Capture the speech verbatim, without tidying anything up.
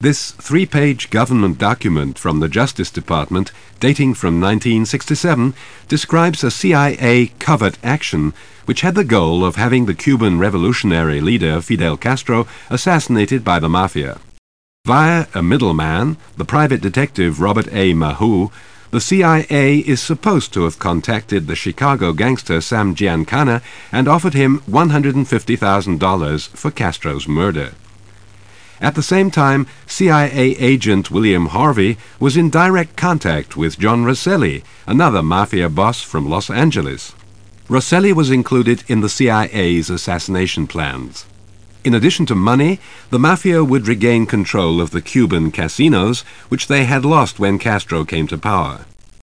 This three-page government document from the Justice Department, dating from nineteen sixty-seven, describes a C I A covert action which had the goal of having the Cuban revolutionary leader Fidel Castro assassinated by the Mafia. Via a middleman, the private detective Robert A. Maheu, the C I A is supposed to have contacted the Chicago gangster Sam Giancana and offered him one hundred fifty thousand dollars for Castro's murder. At the same time, C I A agent William Harvey was in direct contact with John Rosselli, another Mafia boss from Los Angeles. Rosselli was included in the C I A's assassination plans. In addition to money, the Mafia would regain control of the Cuban casinos, which they had lost when Castro came to power.